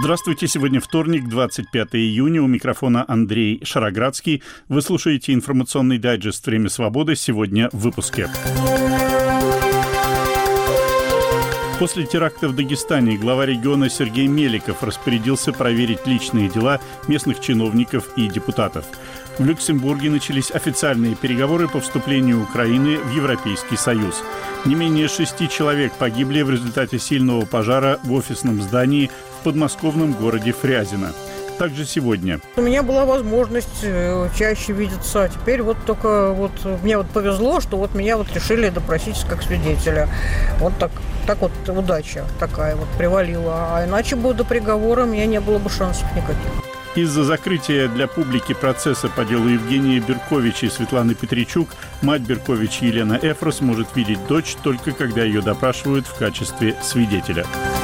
Здравствуйте, сегодня вторник, 25 июня, у микрофона Андрей Шароградский. Вы слушаете информационный дайджест «Время свободы». Сегодня в выпуске. После теракта в Дагестане глава региона Сергей Меликов распорядился проверить личные дела местных чиновников и депутатов. В Люксембурге начались официальные переговоры по вступлению Украины в Европейский Союз. Не менее 6 человек погибли в результате сильного пожара в офисном здании в подмосковном городе Фрязино. Также сегодня. У меня была возможность чаще видеться, а теперь только мне повезло, что меня решили допросить как свидетеля. Так удача такая привалила. А иначе бы до приговора у меня не было бы шансов никаких. Из-за закрытия для публики процесса по делу Евгения Берковича и Светланы Петричук мать Беркович Елена Эфрос может видеть дочь только когда ее допрашивают в качестве свидетеля.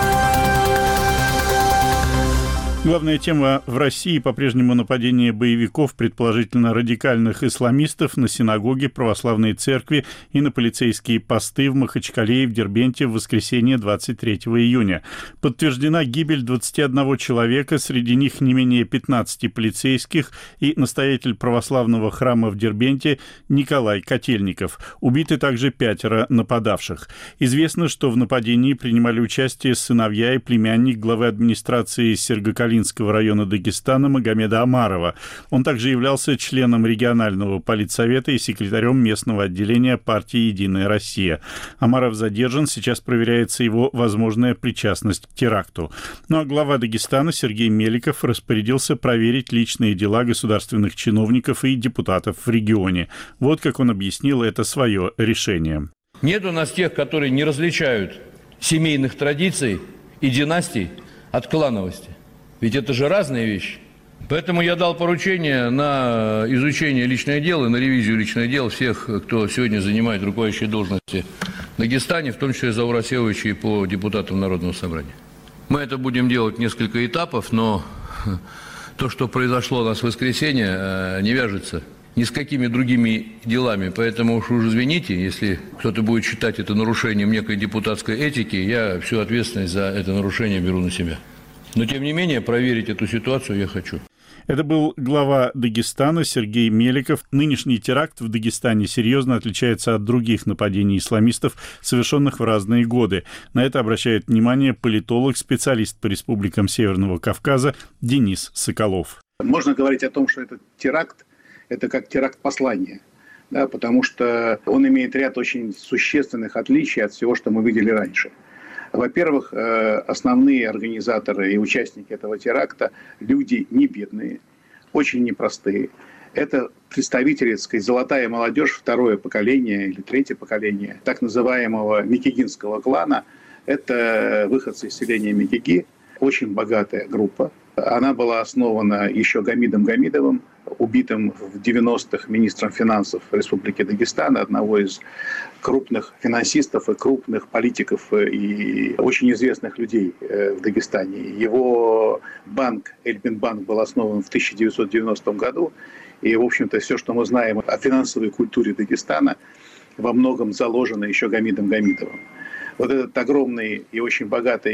Главная тема в России по-прежнему нападение боевиков, предположительно радикальных исламистов, на синагоги, православные церкви и на полицейские посты в Махачкале и в Дербенте в воскресенье 23 июня. Подтверждена гибель 21 человека, среди них не менее 15 полицейских и настоятель православного храма в Дербенте Николай Котельников. Убиты также 5 нападавших. Известно, что в нападении принимали участие сыновья и племянник главы администрации Сергокалинского района Дагестана Магомеда Амарова. Он также являлся членом регионального политсовета и секретарем местного отделения партии «Единая Россия». Амаров задержан, сейчас проверяется его возможная причастность к теракту. А глава Дагестана Сергей Меликов распорядился проверить личные дела государственных чиновников и депутатов в регионе. Вот как он объяснил это свое решение. Нет у нас тех, которые не различают семейных традиций и династий от клановости. Ведь это же разные вещи. Поэтому я дал поручение на изучение личных дел и на ревизию личных дел всех, кто сегодня занимает руководящие должности в Дагестане, в том числе Заура Асеевича и по депутатам Народного собрания. Мы это будем делать несколько этапов, но то, что произошло у нас в воскресенье, не вяжется ни с какими другими делами. Поэтому уж извините, если кто-то будет считать это нарушением некой депутатской этики, я всю ответственность за это нарушение беру на себя. Но, тем не менее, проверить эту ситуацию я хочу. Это был глава Дагестана Сергей Меликов. Нынешний теракт в Дагестане серьезно отличается от других нападений исламистов, совершенных в разные годы. На это обращает внимание политолог, специалист по республикам Северного Кавказа Денис Соколов. Можно говорить о том, что этот теракт – это как теракт послания. Да, потому что он имеет ряд очень существенных отличий от всего, что мы видели раньше. Во-первых, основные организаторы и участники этого теракта – люди не бедные, очень непростые. Это представители, так сказать, золотая молодежь, второе поколение или третье поколение так называемого Микигинского клана. Это выходцы из селения Микиги, очень богатая группа. Она была основана еще Гамидом Гамидовым, убитым в 90-х министром финансов Республики Дагестан, одного из крупных финансистов и крупных политиков и очень известных людей в Дагестане. Его банк, Эльбинбанк, был основан в 1990 году. И, в общем-то, все, что мы знаем о финансовой культуре Дагестана, во многом заложено еще Гамидом Гамидовым. Вот эта огромная и очень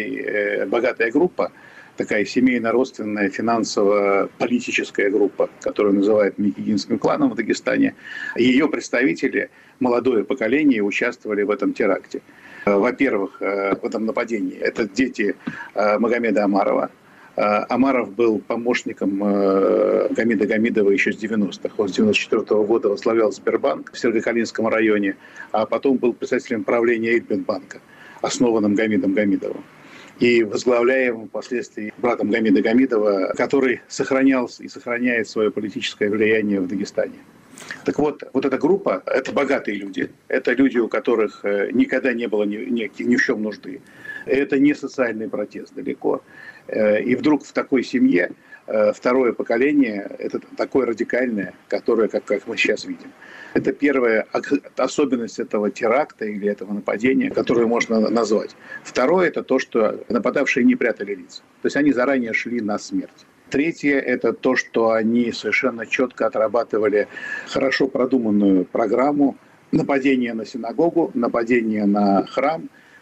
богатая группа, такая семейно-родственная, финансово-политическая группа, которую называют Микигинским кланом в Дагестане. Ее представители, молодое поколение, участвовали в этом теракте. Во-первых, в этом нападении это дети Магомеда Амарова. Амаров был помощником Гамида Гамидова еще с 90-х. Он с 94 года возглавлял Сбербанк в Сергокалинском районе, а потом был председателем правления Эльбинбанка, основанным Гамидом Гамидовым. И возглавляемым впоследствии братом Гамида Гамидова, который сохранял и сохраняет свое политическое влияние в Дагестане. Так вот эта группа – это богатые люди. Это люди, у которых никогда не было ни в чем нужды. Это не социальный протест далеко. И вдруг в такой семье второе поколение – это такое радикальное, которое, как мы сейчас видим. Это первая особенность этого теракта или этого нападения, которую можно назвать. Второе – это то, что нападавшие не прятали лица. То есть они заранее шли на смерть. Третье – это то, что они совершенно четко отрабатывали хорошо продуманную программу нападения на синагогу, нападения на храм,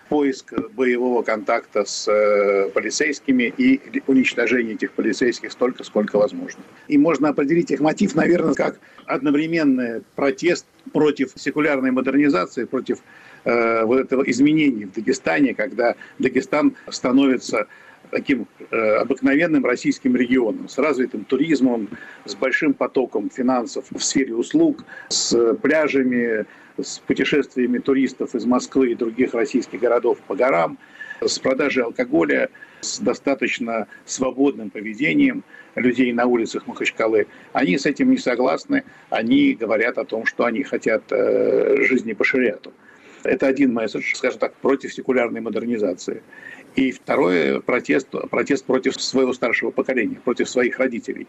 поиск боевого контакта с полицейскими и уничтожение этих полицейских столько, сколько возможно. И можно определить их мотив, наверное, как одновременный протест против секулярной модернизации, против вот этого изменения в Дагестане, когда Дагестан становится таким обыкновенным российским регионом, с развитым туризмом, с большим потоком финансов в сфере услуг, с пляжами, с путешествиями туристов из Москвы и других российских городов по горам, с продажей алкоголя, с достаточно свободным поведением людей на улицах Махачкалы. Они с этим не согласны, они говорят о том, что они хотят жизни по шариату. Это один месседж, скажем так, против секулярной модернизации. И второй протест против своего старшего поколения, против своих родителей,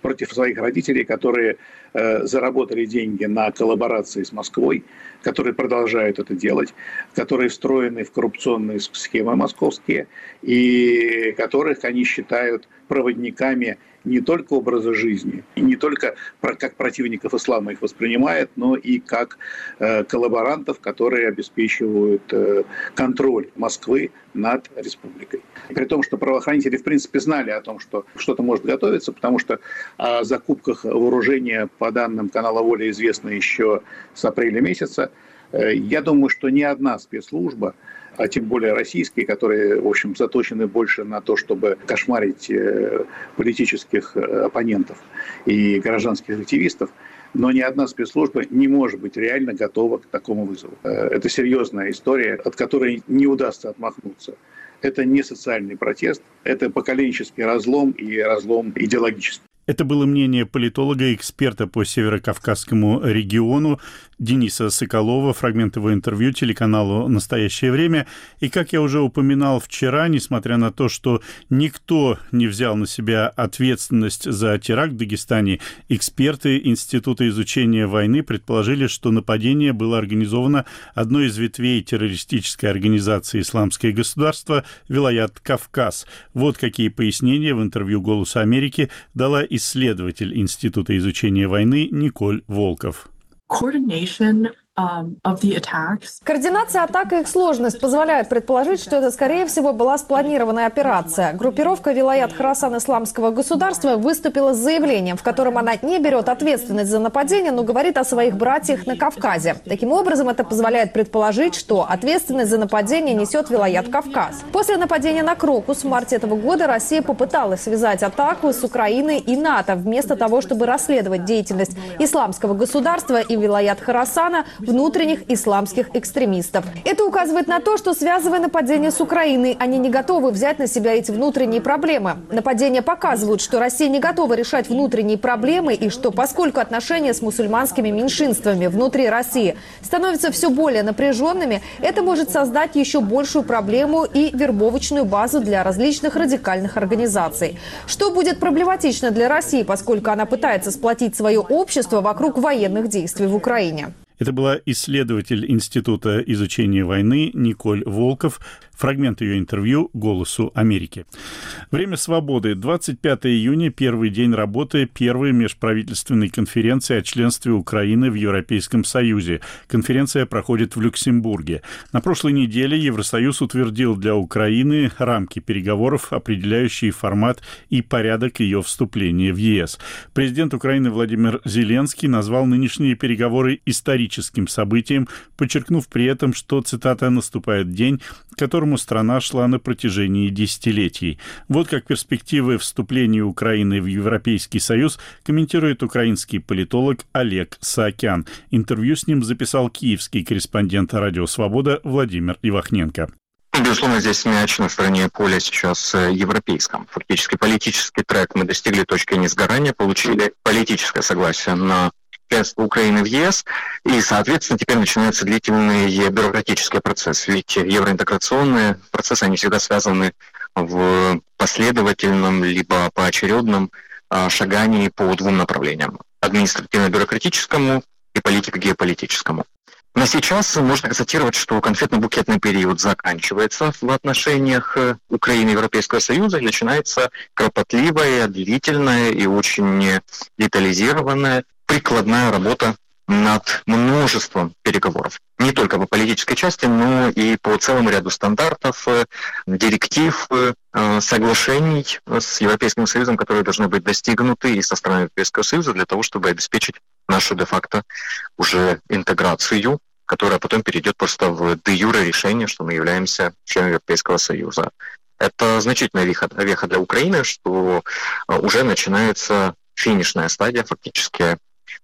которые заработали деньги на коллаборации с Москвой, которые продолжают это делать, которые встроены в коррупционные схемы московские, и которых они считают проводниками не только образа жизни, и не только как противников ислама их воспринимают, но и как коллаборантов, которые обеспечивают контроль Москвы над республикой. При том, что правоохранители в принципе знали о том, что что-то может готовиться, потому что о закупках вооружения по данным канала «Воля» известно еще с апреля месяца. Я думаю, что ни одна спецслужба, а тем более российские, которые, в общем, заточены больше на то, чтобы кошмарить политических оппонентов и гражданских активистов, но ни одна спецслужба не может быть реально готова к такому вызову. Это серьезная история, от которой не удастся отмахнуться. Это не социальный протест, это поколенческий разлом и разлом идеологический. Это было мнение политолога и эксперта по Северокавказскому региону Дениса Соколова, фрагмент его интервью телеканалу «Настоящее время». И, как я уже упоминал вчера, несмотря на то, что никто не взял на себя ответственность за теракт в Дагестане, эксперты Института изучения войны предположили, что нападение было организовано одной из ветвей террористической организации «Исламское государство» Вилаят Кавказ. Вот какие пояснения в интервью «Голосу Америки» дала исследователь Института изучения войны Николь Волков. Координация атак и их сложность позволяют предположить, что это, скорее всего, была спланированная операция. Группировка Вилаят Хорасан Исламского государства выступила с заявлением, в котором она не берет ответственность за нападение, но говорит о своих братьях на Кавказе. Таким образом, это позволяет предположить, что ответственность за нападение несет Вилаят Кавказ. После нападения на Крокус в марте этого года Россия попыталась связать атаку с Украиной и НАТО, вместо того, чтобы расследовать деятельность Исламского государства и Вилаят Хорасана, внутренних исламских экстремистов. Это указывает на то, что, связывая нападение с Украиной, они не готовы взять на себя эти внутренние проблемы. Нападения показывают, что Россия не готова решать внутренние проблемы и что, поскольку отношения с мусульманскими меньшинствами внутри России становятся все более напряженными, это может создать еще большую проблему и вербовочную базу для различных радикальных организаций. Что будет проблематично для России, поскольку она пытается сплотить свое общество вокруг военных действий в Украине. Это была исследователь Института изучения войны Николь Волков. Фрагмент ее интервью «Голосу Америки». Время свободы. 25 июня, первый день работы первой межправительственной конференции о членстве Украины в Европейском Союзе. Конференция проходит в Люксембурге. На прошлой неделе Евросоюз утвердил для Украины рамки переговоров, определяющие формат и порядок ее вступления в ЕС. Президент Украины Владимир Зеленский назвал нынешние переговоры историческим событием, подчеркнув при этом, что, цитата, «наступает день, к которому страна шла на протяжении десятилетий». Вот как перспективы вступления Украины в Европейский Союз комментирует украинский политолог Олег Саакян. Интервью с ним записал киевский корреспондент «Радио Свобода» Владимир Ивахненко. Безусловно, здесь мяч на стороне поля сейчас европейском. Фактически политический трек мы достигли точки несгорания, получили политическое согласие на членство Украины в ЕС, и, соответственно, теперь начинаются длительные бюрократические процессы. Ведь евроинтеграционные процессы, они всегда связаны в последовательном либо поочередном шагании по двум направлениям. Административно-бюрократическому и политико-геополитическому. Но сейчас можно констатировать, что конфетно-букетный период заканчивается в отношениях Украины и Европейского Союза, и начинается кропотливая, длительная и очень детализированная прикладная работа над множеством переговоров. Не только по политической части, но и по целому ряду стандартов, директив, соглашений с Европейским Союзом, которые должны быть достигнуты и со стороны Европейского Союза для того, чтобы обеспечить нашу де-факто уже интеграцию, которая потом перейдет просто в де-юре решение, что мы являемся членом Европейского Союза. Это значительная веха для Украины, что уже начинается финишная стадия, фактически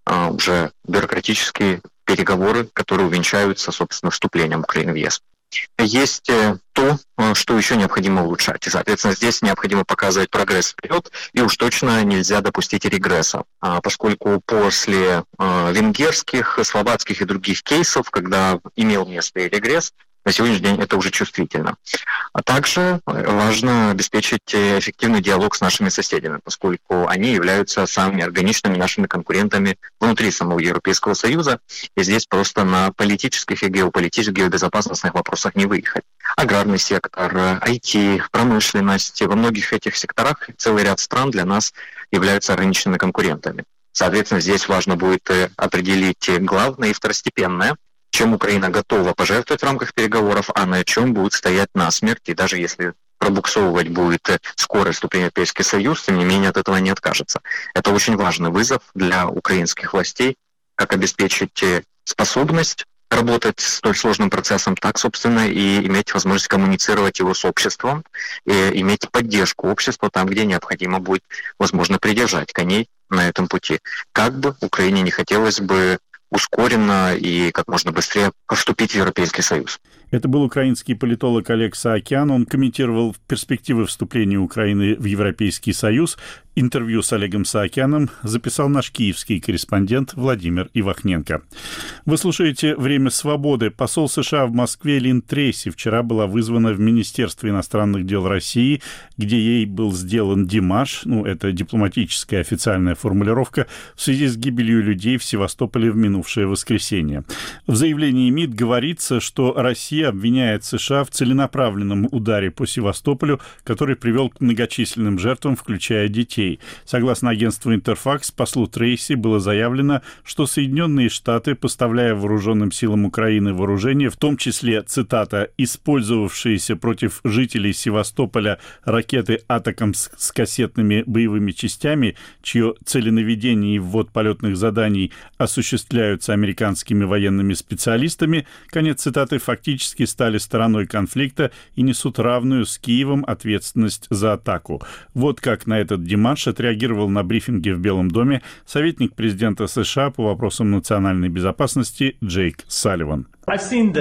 уже бюрократические переговоры, которые увенчаются, собственно, вступлением Украины в ЕС. Есть то, что еще необходимо улучшать. И, соответственно, здесь необходимо показывать прогресс вперед, и уж точно нельзя допустить регресса. Поскольку после венгерских, словацких и других кейсов, когда имел место и регресс, на сегодняшний день это уже чувствительно. А также важно обеспечить эффективный диалог с нашими соседями, поскольку они являются самыми органичными нашими конкурентами внутри самого Европейского Союза. И здесь просто на политических и геополитических, геобезопасностных вопросах не выехать. Аграрный сектор, IT, промышленность. Во многих этих секторах целый ряд стран для нас являются органичными конкурентами. Соответственно, здесь важно будет определить главное и второстепенное, чем Украина готова пожертвовать в рамках переговоров, а на чем будет стоять насмерть. И даже если пробуксовывать будет скорое вступление в Европейский Союз, тем не менее от этого не откажется. Это очень важный вызов для украинских властей, как обеспечить способность работать с столь сложным процессом, так, собственно, и иметь возможность коммуницировать его с обществом, и иметь поддержку общества там, где необходимо будет, возможно, придержать коней на этом пути. Как бы Украине не хотелось бы ускоренно и как можно быстрее вступить в Европейский Союз. Это был украинский политолог Олег Саакян. Он комментировал перспективы вступления Украины в Европейский Союз. Интервью с Олегом Саакяном записал наш киевский корреспондент Владимир Ивахненко. Вы слушаете «Время свободы». Посол США в Москве Лин Трейси вчера была вызвана в Министерство иностранных дел России, где ей был сделан демарш, это дипломатическая официальная формулировка, в связи с гибелью людей в Севастополе в минувшее воскресенье. В заявлении МИД говорится, что Россия обвиняет США в целенаправленном ударе по Севастополю, который привел к многочисленным жертвам, включая детей. Согласно агентству «Интерфакс», послу Трейси было заявлено, что Соединенные Штаты, поставляя вооруженным силам Украины вооружение, в том числе, цитата, «использовавшиеся против жителей Севастополя ракеты «Атакамс» с кассетными боевыми частями, чье целенаведение и ввод полетных заданий осуществляются американскими военными специалистами», конец цитаты, фактически стали стороной конфликта и несут равную с Киевом ответственность за атаку. Вот как на этот демарш отреагировал на брифинге в Белом доме советник президента США по вопросам национальной безопасности Джейк Салливан. Я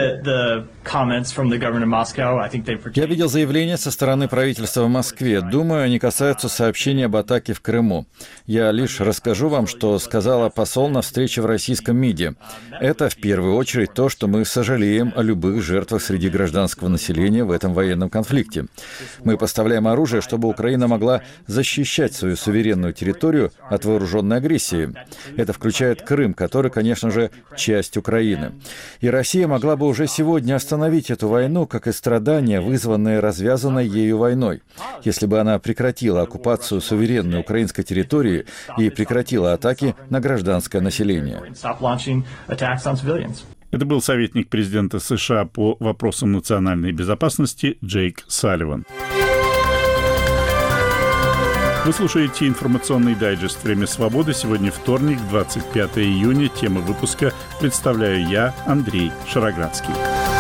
видел заявления со стороны правительства в Москве. Думаю, они касаются сообщения об атаке в Крыму. Я лишь расскажу вам, что сказала посол на встрече в российском МИДе. Это в первую очередь то, что мы сожалеем о любых жертвах среди гражданского населения в этом военном конфликте. Мы поставляем оружие, чтобы Украина могла защищать свою суверенную территорию от вооруженной агрессии. Это включает Крым, который, конечно же, часть Украины. И Россия могла бы уже сегодня остановить эту войну, как и страдания, вызванные развязанной ею войной, если бы она прекратила оккупацию суверенной украинской территории и прекратила атаки на гражданское население. Это был советник президента США по вопросам национальной безопасности Джейк Салливан. Вы слушаете информационный дайджест «Время свободы». Сегодня вторник, 25 июня. Тема выпуска представляю я, Андрей Шароградский.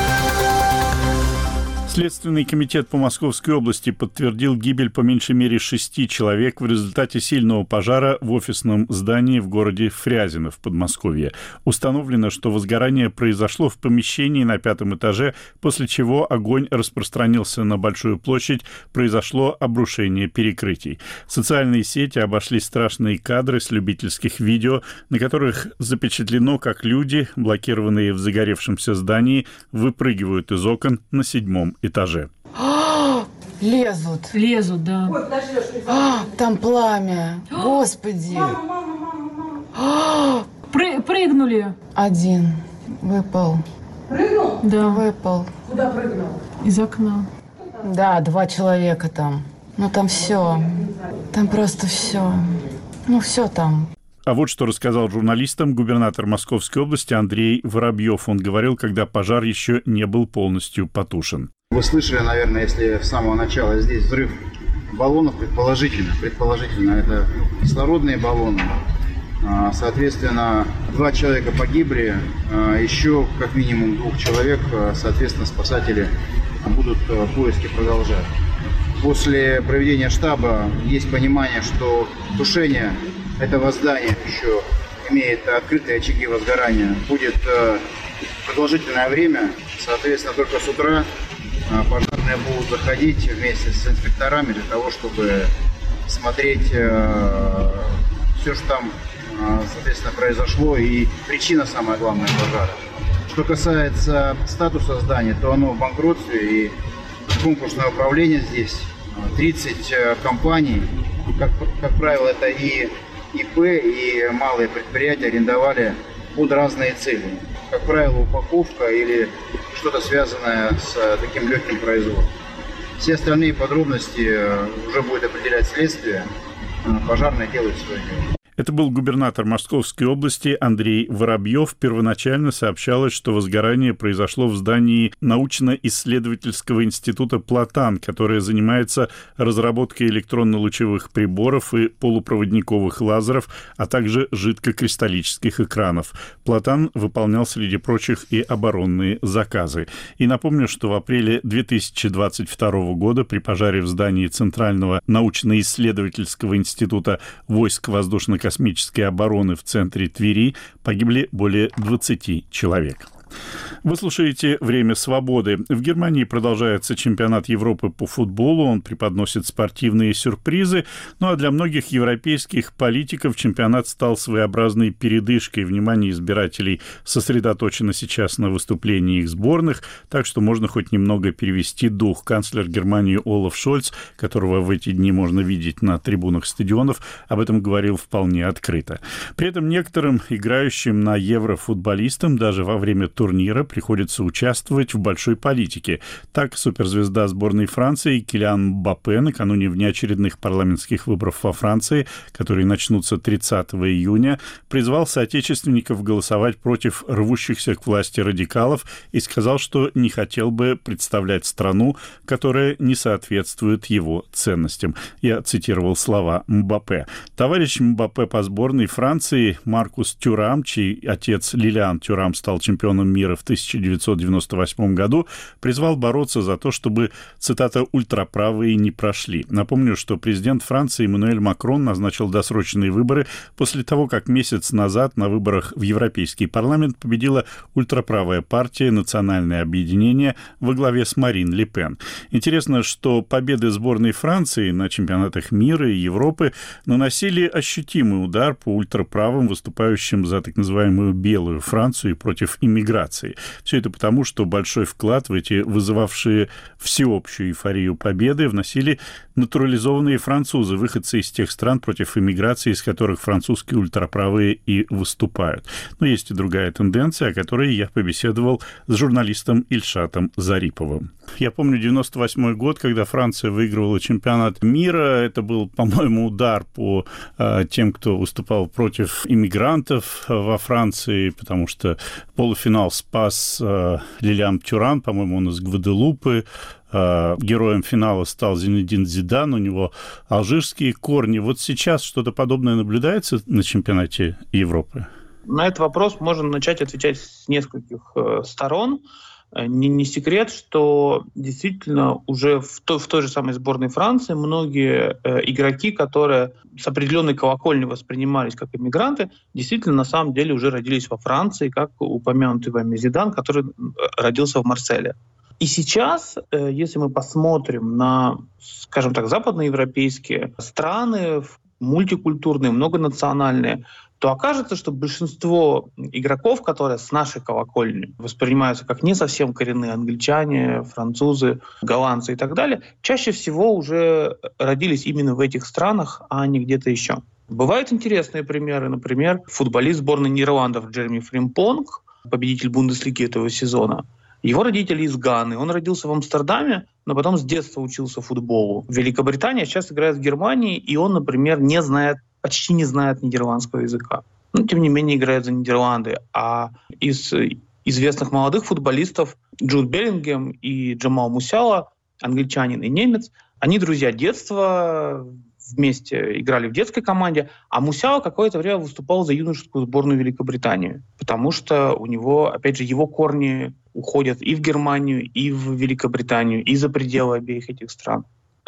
Следственный комитет по Московской области подтвердил гибель по меньшей мере 6 человек в результате сильного пожара в офисном здании в городе Фрязино в Подмосковье. Установлено, что возгорание произошло в помещении на 5-м этаже, после чего огонь распространился на большую площадь, произошло обрушение перекрытий. Социальные сети обошли страшные кадры с любительских видео, на которых запечатлено, как люди, блокированные в загоревшемся здании, выпрыгивают из окон на 7-м этаже. Лезут, да. Там пламя. Господи. Прыгнули. Один выпал. Прыгнул? Да. Выпал. Куда прыгнул? Из окна. Да, 2 человека там. Там все. Там просто все. Все там. А вот что рассказал журналистам губернатор Московской области Андрей Воробьев. Он говорил, когда пожар еще не был полностью потушен. Вы слышали, наверное, если с самого начала здесь взрыв баллонов, предположительно, это кислородные баллоны. Соответственно, 2 человека погибли, еще как минимум 2 человек, соответственно, спасатели будут поиски продолжать. После проведения штаба есть понимание, что тушение этого здания еще имеет открытые очаги возгорания. Будет продолжительное время, соответственно, только с утра пожарные будут заходить вместе с инспекторами для того, чтобы смотреть все, что там, соответственно, произошло, и причина, самая главная, пожара. Что касается статуса здания, то оно в банкротстве, и конкурсное управление здесь 30 компаний, как правило, это и ИП, и малые предприятия арендовали под разные цели. Как правило, упаковка или что-то связанное с таким легким производством. Все остальные подробности уже будет определять следствие. Пожарные делают свое дело. Это был губернатор Московской области Андрей Воробьев. Первоначально сообщалось, что возгорание произошло в здании научно-исследовательского института «Платан», которое занимается разработкой электронно-лучевых приборов и полупроводниковых лазеров, а также жидкокристаллических экранов. «Платан» выполнял, среди прочих, и оборонные заказы. И напомню, что в апреле 2022 года при пожаре в здании Центрального научно-исследовательского института войск воздушно-космической обороны в центре Твери погибли более 20 человек. Вы слушаете «Время свободы». В Германии продолжается чемпионат Европы по футболу. Он преподносит спортивные сюрпризы. Ну а для многих европейских политиков чемпионат стал своеобразной передышкой. Внимание избирателей сосредоточено сейчас на выступлении их сборных, так что можно хоть немного перевести дух. Канцлер Германии Олаф Шольц, которого в эти дни можно видеть на трибунах стадионов, об этом говорил вполне открыто. При этом некоторым играющим на Евро футболистам даже во время турнира приходится участвовать в большой политике. Так, суперзвезда сборной Франции Килиан Мбаппе накануне внеочередных парламентских выборов во Франции, которые начнутся 30 июня, призвал соотечественников голосовать против рвущихся к власти радикалов и сказал, что не хотел бы представлять страну, которая не соответствует его ценностям. Я цитировал слова Мбаппе. Товарищ Мбаппе по сборной Франции Маркус Тюрам, чей отец Лилиан Тюрам стал чемпионом мира в 1998 году, призвал бороться за то, чтобы, цитата, «ультраправые не прошли». Напомню, что президент Франции Эммануэль Макрон назначил досрочные выборы после того, как месяц назад на выборах в Европейский парламент победила ультраправая партия «Национальное объединение» во главе с Марин Ле Пен. Интересно, что победы сборной Франции на чемпионатах мира и Европы наносили ощутимый удар по ультраправым, выступающим за так называемую «белую Францию» и против иммиграции. Все это потому, что большой вклад в эти вызывавшие всеобщую эйфорию победы вносили натурализованные французы, выходцы из тех стран против иммиграции, из которых французские ультраправые и выступают. Но есть и другая тенденция, о которой я побеседовал с журналистом Ильшатом Зариповым. Я помню 98 год, когда Франция выигрывала чемпионат мира. Это был, по-моему, удар по тем, кто выступал против иммигрантов во Франции, потому что полуфинал спас Лилиан Тюрам, по-моему, он из Гваделупы. Героем финала стал Зинедин Зидан, у него алжирские корни. Вот сейчас что-то подобное наблюдается на чемпионате Европы? На этот вопрос можно начать отвечать с нескольких сторон. Не секрет, что действительно уже в той же самой сборной Франции многие игроки, которые с определенной колокольни воспринимались как иммигранты, действительно на самом деле уже родились во Франции, как упомянутый вами Зидан, который родился в Марселе. И сейчас, если мы посмотрим на, скажем так, западноевропейские страны, мультикультурные, многонациональные, то окажется, что большинство игроков, которые с нашей колокольни воспринимаются как не совсем коренные англичане, французы, голландцы и так далее, чаще всего уже родились именно в этих странах, а не где-то еще. Бывают интересные примеры. Например, футболист сборной Нидерландов Джереми Фримпонг, победитель Бундеслиги этого сезона. Его родители из Ганы. Он родился в Амстердаме, но потом с детства учился футболу. В Великобритании сейчас играет в Германии, и он, например, не знает почти не знают нидерландского языка. Но, тем не менее, играют за Нидерланды. А из известных молодых футболистов Джуд Беллингем и Джамал Мусиала, англичанин и немец, они друзья детства, вместе играли в детской команде, а Мусиала какое-то время выступал за юношескую сборную Великобритании, потому что у него, опять же, его корни уходят и в Германию, и в Великобританию, и за пределы обеих этих стран.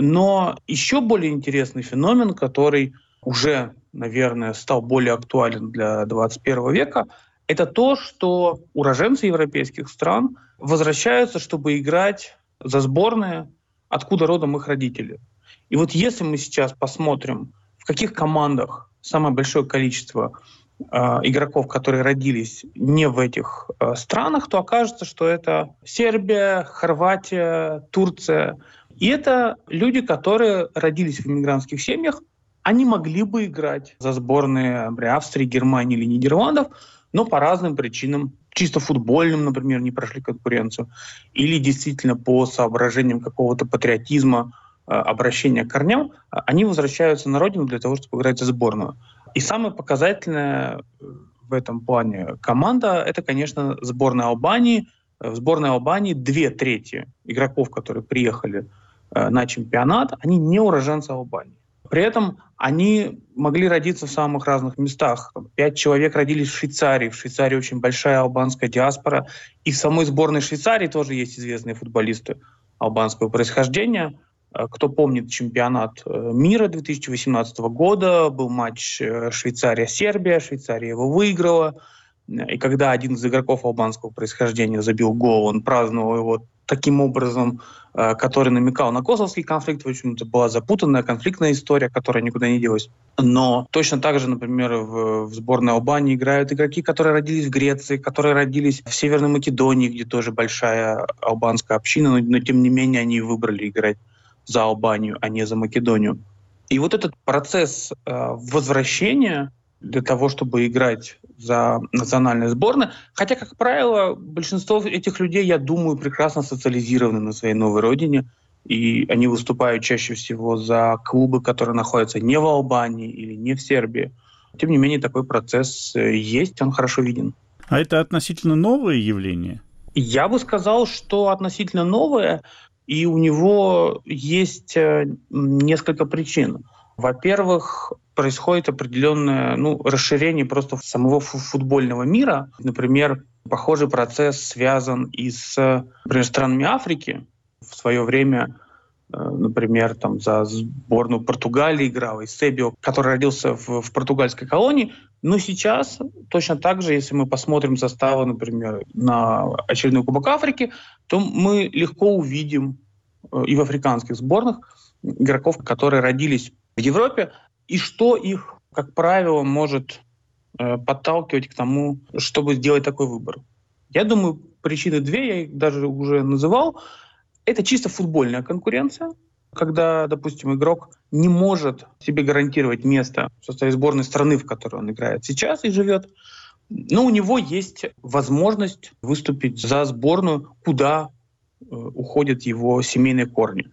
Но еще более интересный феномен, который уже, наверное, стал более актуален для 21 века, это то, что уроженцы европейских стран возвращаются, чтобы играть за сборные, откуда родом их родители. И вот если мы сейчас посмотрим, в каких командах самое большое количество игроков, которые родились не в этих странах, то окажется, что это Сербия, Хорватия, Турция. И это люди, которые родились в иммигрантских семьях. Они могли бы играть за сборные, например, Австрии, Германии или Нидерландов, но по разным причинам, чисто футбольным, например, не прошли конкуренцию, или действительно по соображениям какого-то патриотизма, обращения к корням, они возвращаются на родину для того, чтобы играть за сборную. И самая показательная в этом плане команда — это, конечно, сборная Албании. В сборной Албании 2/3 игроков, которые приехали на чемпионат, они не уроженцы Албании. При этом они могли родиться в самых разных местах. 5 человек родились в Швейцарии. В Швейцарии очень большая албанская диаспора. И в самой сборной Швейцарии тоже есть известные футболисты албанского происхождения. Кто помнит чемпионат мира 2018 года, был матч Швейцария-Сербия, Швейцария его выиграла. И когда один из игроков албанского происхождения забил гол, он праздновал его таким образом, который намекал на косовский конфликт. В общем, это была запутанная, конфликтная история, которая никуда не делась. Но точно так же, например, в сборной Албании играют игроки, которые родились в Греции, которые родились в Северной Македонии, где тоже большая албанская община, но тем не менее они выбрали играть за Албанию, а не за Македонию. И вот этот процесс возвращения для того, чтобы играть за национальные сборные, хотя, как правило, большинство этих людей, я думаю, прекрасно социализированы на своей новой родине, и они выступают чаще всего за клубы, которые находятся не в Албании или не в Сербии. Тем не менее, такой процесс есть, он хорошо виден. А это относительно новое явление? Я бы сказал, что относительно новое, и у него есть несколько причин. Во-первых, происходит определенное расширение просто самого футбольного мира. Например, похожий процесс связан и с, например, странами Африки. В свое время, например, там за сборную Португалии играл Эйсебио, который родился в португальской колонии. Но сейчас точно так же, если мы посмотрим составы, например, на очередной Кубок Африки, то мы легко увидим и в африканских сборных игроков, которые родились в Европе, и что их, как правило, может подталкивать к тому, чтобы сделать такой выбор. Я думаю, причины две, я их даже уже называл. Это чисто футбольная конкуренция, когда, допустим, игрок не может себе гарантировать место в составе сборной страны, в которой он играет сейчас и живет, но у него есть возможность выступить за сборную, куда уходят его семейные корни.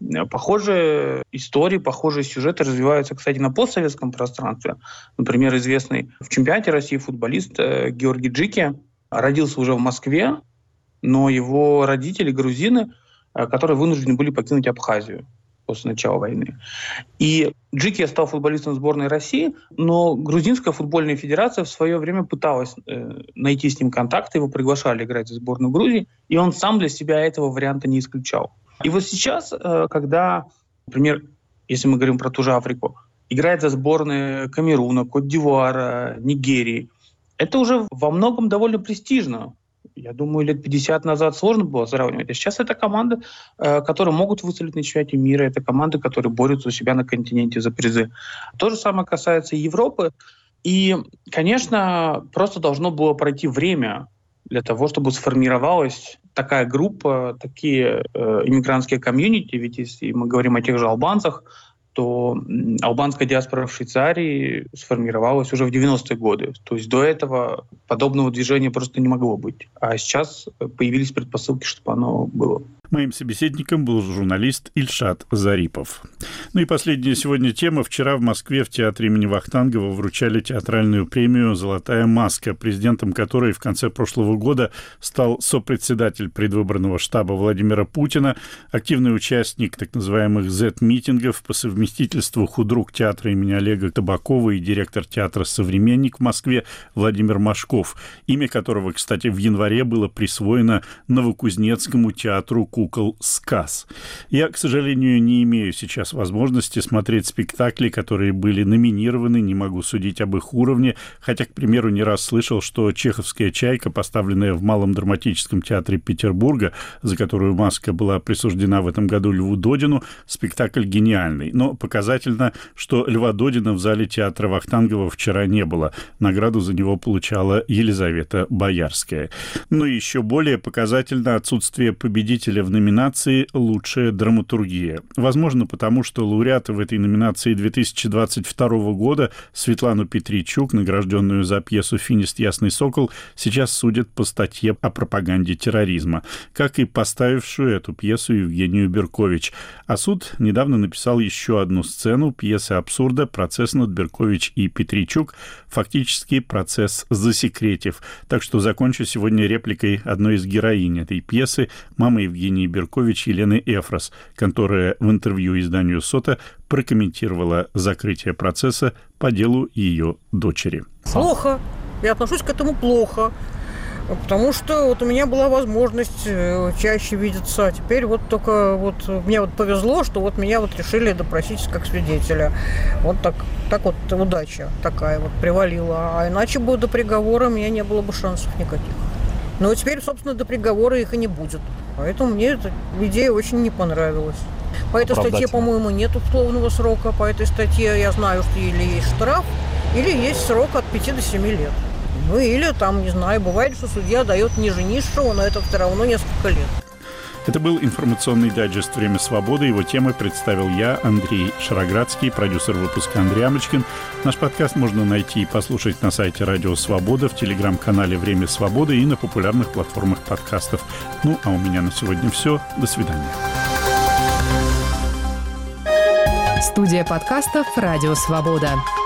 Похожие истории, похожие сюжеты развиваются, кстати, на постсоветском пространстве. Например, известный в чемпионате России футболист Георгий Джики родился уже в Москве, но его родители грузины, которые вынуждены были покинуть Абхазию после начала войны. И Джики стал футболистом сборной России, но Грузинская футбольная федерация в свое время пыталась найти с ним контакты, его приглашали играть за сборную Грузии, и он сам для себя этого варианта не исключал. И вот сейчас, когда, например, если мы говорим про ту же Африку, играет за сборные Камеруна, Кот-д'Ивуара, Нигерии, это уже во многом довольно престижно. Я думаю, лет 50 назад сложно было сравнивать. А сейчас это команды, которые могут выстрелить на чемпионате мира, это команды, которые борются у себя на континенте за призы. То же самое касается и Европы. И, конечно, просто должно было пройти время для того, чтобы сформировалась такая группа, такие иммигрантские комьюнити. Ведь если мы говорим о тех же албанцах, то албанская диаспора в Швейцарии сформировалась уже в 90-е годы. То есть до этого подобного движения просто не могло быть. А сейчас появились предпосылки, чтобы оно было. Моим собеседником был журналист Ильшат Зарипов. Ну и последняя сегодня тема. Вчера в Москве в театре имени Вахтангова вручали театральную премию «Золотая маска», президентом которой в конце прошлого года стал сопредседатель предвыборного штаба Владимира Путина, активный участник так называемых Z-митингов, по совместительству худрук театра имени Олега Табакова и директор театра «Современник» в Москве Владимир Машков, имя которого, кстати, в январе было присвоено Новокузнецкому театру кукол «Сказ». Я, к сожалению, не имею сейчас возможности смотреть спектакли, которые были номинированы, не могу судить об их уровне, хотя, к примеру, не раз слышал, что чеховская «Чайка», поставленная в Малом драматическом театре Петербурга, за которую «Маска» была присуждена в этом году Льву Додину, спектакль гениальный. Но показательно, что Льва Додина в зале театра Вахтангова вчера не было. Награду за него получала Елизавета Боярская. Но еще более показательно отсутствие победителя в номинации «Лучшая драматургия». Возможно, потому что лауреата в этой номинации 2022 года Светлану Петричук, награжденную за пьесу «Финист. Ясный сокол», сейчас судят по статье о пропаганде терроризма, как и поставившую эту пьесу Евгению Беркович. А суд недавно написал еще одну сцену пьесы абсурда «Процесс над Беркович и Петричук», фактически процесс засекретив. Так что закончу сегодня репликой одной из героинь этой пьесы, мамы Евгении Беркович Елены Эфрос, которая в интервью изданию «Сота» прокомментировала закрытие процесса по делу ее дочери. Плохо. Я отношусь к этому плохо. Потому что вот у меня была возможность чаще видеться. Теперь вот только вот мне вот повезло, что вот меня вот решили допросить как свидетеля. Вот так вот удача такая вот привалила. А иначе бы до приговора у меня не было бы шансов никаких. Но теперь, собственно, до приговора их и не будет. Поэтому мне эта идея очень не понравилась. По этой статье, по-моему, нет условного срока. По этой статье я знаю, что или есть штраф, или есть срок от 5 до 7 лет. Ну или там, не знаю, бывает, что судья дает ниже низшего, но это все равно несколько лет. Это был информационный дайджест «Время свободы». Его темы представил я, Андрей Шароградский, продюсер выпуска Андрей Амочкин. Наш подкаст можно найти и послушать на сайте «Радио Свобода», в телеграм-канале «Время свободы» и на популярных платформах подкастов. Ну, а у меня на сегодня все. До свидания. Студия подкастов «Радио Свобода».